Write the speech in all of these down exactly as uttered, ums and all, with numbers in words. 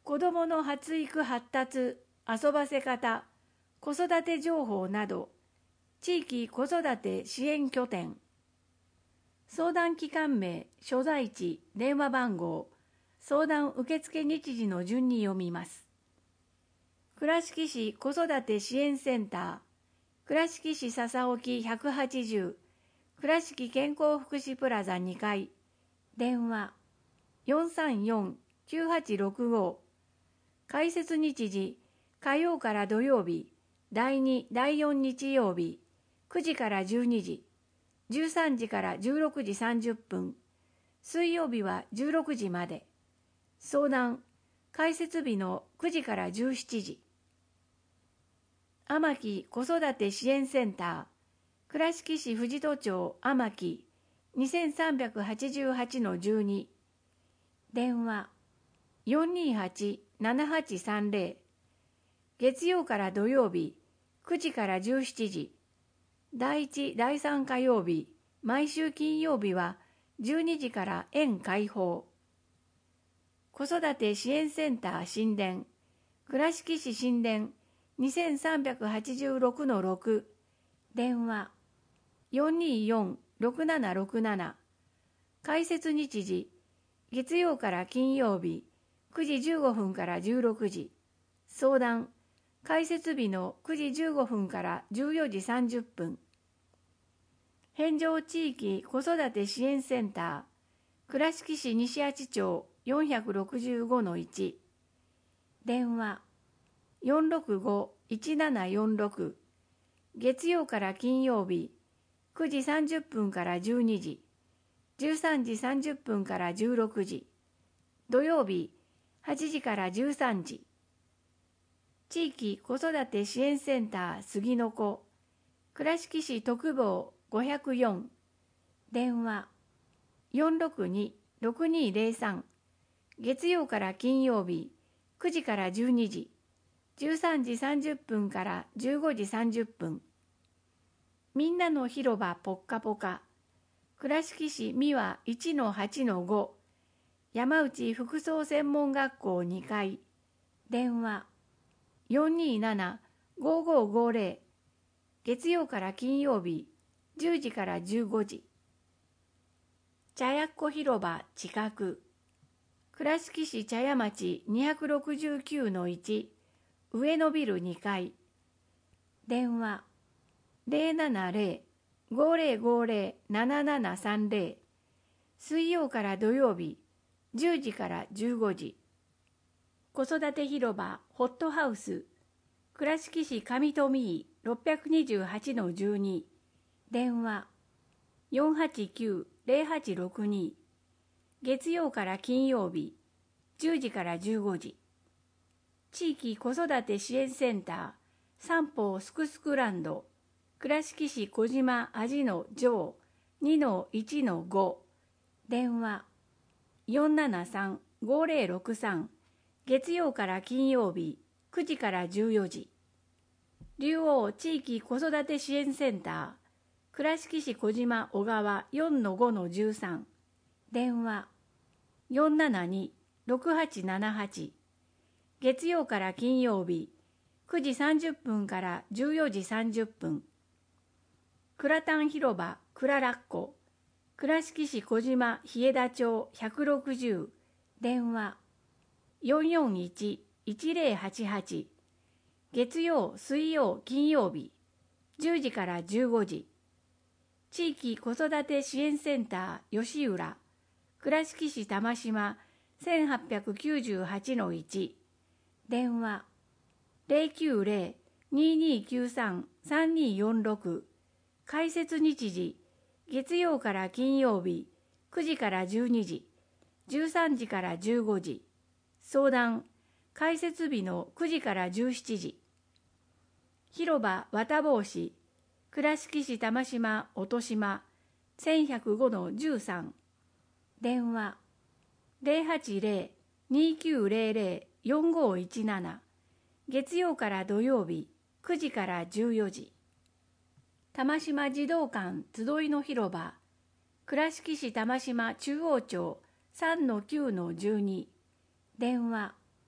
子どもの発育発達、遊ばせ方、子育て情報など、地域子育て支援拠点。相談機関名、所在地、電話番号、相談受付日時の順に読みます。倉敷市子育て支援センター、倉敷市笹沖ひゃくはちじゅう、倉敷健康福祉プラザにかい、電話 よんさんよんきゅうはちろくご、開設日時、火曜から土曜日、だいに、だいよん日曜日、くじからじゅうにじ、じゅうさんじからじゅうろくじさんじゅっぷん、水曜日はじゅうろくじまで。相談、開設日のくじからじゅうしちじ。天城子育て支援センター、倉敷市藤戸町天城 にさんはちはちのじゅうに、電話 よんにはちななはちさんぜろ、月曜から土曜日くじからじゅうしちじ、だいいち、だいさん火曜日、毎週金曜日はじゅうにじから園開放。子育て支援センター新田、倉敷市新田 にさんはちろくのろく、電話 よんによんろくななろくなな、開設日時、月曜から金曜日くじじゅうごふんからじゅうろくじ、相談、開設日のくじじゅうごふんからじゅうよじさんじゅっぷん。返上地域子育て支援センター、倉敷市西八町よんろくごのいち、電話 よんろくごいちななよんろく、月曜から金曜日くじさんじゅっぷんからじゅうにじ、じゅうさんじさんじゅっぷんからじゅうろくじ、土曜日はちじからじゅうさんじ。地域子育て支援センター杉の子、倉敷市徳坊ごぜろよん、電話 よんろくにろくにぜろさん、月曜から金曜日くじからじゅうにじ、じゅうさんじさんじゅっぷんからじゅうごじさんじゅっぷん。みんなの広場ぽっかぽか、倉敷市三輪 いちのはちのご、山内服装専門学校にかい、電話 よんにななごごごぜろ、月曜から金曜日じゅうじからじゅうごじ。茶屋っ子広場近く、倉敷市茶屋町にろくきゅうのいち、上野ビルにかい、電話 ぜろななぜろごぜろごぜろななななさんぜろ、水曜から土曜日じゅうじからじゅうごじ。子育て広場ホットハウス、倉敷市上富井ろっぴゃくにじゅうはちのじゅうに、電話 よんはちきゅうぜろはちろくに、月曜から金曜日じゅうじからじゅうごじ。地域子育て支援センター三方すくすくランド、倉敷市小島味の上 にのいちのご、電話 よんななさんごぜろろくさん、月曜から金曜日くじからじゅうよじ。竜王地域子育て支援センター倉敷市小島小川 よんのごのじゅうさん、電話 よんななにろくはちななはち、月曜から金曜日くじさんじゅっぷんからじゅうよじさんじゅっぷん。倉丹広場倉ラッコ、倉敷市小島日枝町ひゃくろくじゅう、電話 よんよんいちいちぜろはちはち、月曜水曜金曜日じゅうじからじゅうごじ。地域子育て支援センター吉浦、倉敷市玉島せんはっぴゃくきゅうじゅうはちのいち、電話 ぜろきゅうぜろににきゅうさんさんによんろく、開設日時、月曜から金曜日くじからじゅうにじ、じゅうさんじからじゅうごじ。相談、開設日のくじからじゅうしちじ。広場綿帽子、倉敷市玉島音島せんひゃくごのじゅうさん、電話 ぜろはちぜろにきゅうぜろぜろよんごいちなな、月曜から土曜日くじからじゅうよじ。玉島児童館集いの広場、倉敷市玉島中央町さんのきゅうのじゅうに、電話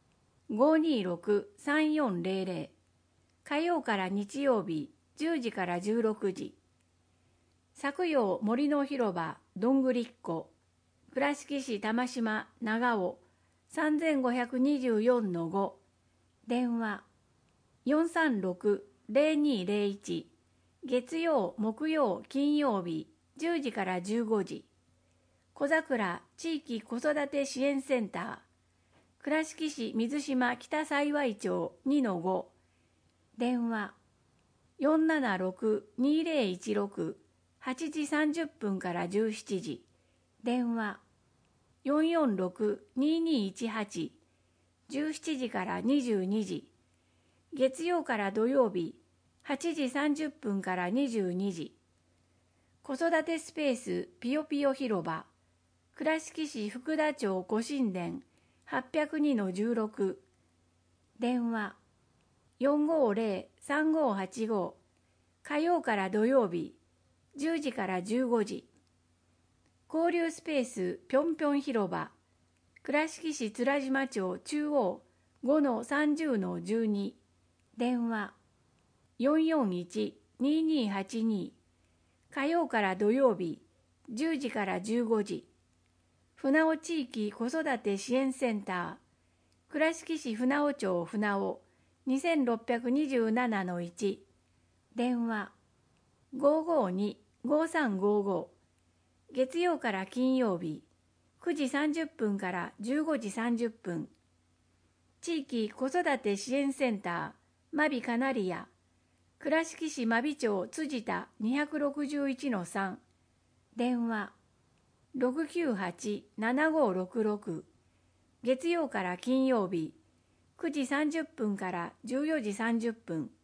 ごーにーろく さんよんぜろぜろ、火曜から日曜日じゅうじからじゅうろくじ。作陽森の広場どんぐりっこ、倉敷市玉島長尾 さんごによんのご、電話よんさんろく ぜろにぜろいち、月曜木曜金曜日じゅうじからじゅうごじ。小桜地域子育て支援センター、倉敷市水島北幸町 にのご、電話よんななろく にぜろいちろく、はちじさんじゅっぷんからじゅうしちじ、電話よんよんろく ににいちはち、じゅうしちじからにじゅうにじ、月曜から土曜日はちじさんじゅっぷんからにじゅうにじ。子育てスペースぴよぴよ広場、倉敷市福田町古神殿 はっぴゃくにのじゅうろく、電話よんごぜろ さんごはちご、火曜から土曜日じゅうじからじゅうごじ。交流スペースぴょんぴょん広場、倉敷市津良島町中央 ごのさんじゅうのじゅうに、電話よんよんいち ににはちに、火曜から土曜日じゅうじからじゅうごじ。船尾地域子育て支援センター、倉敷市船尾町船尾 にせんろっぴゃくにじゅうななのいち、電話ごーごーに ごーさんごーご、月曜から金曜日くじさんじゅっぷんからじゅうごじさんじゅっぷん。地域子育て支援センターまびカナリア、倉敷市真備町辻田 にひゃくろくじゅういちのさん、電話ろくきゅうはち ななごーろくろく、月曜から金曜日くじさんじゅっぷんからじゅうよじさんじゅっぷん。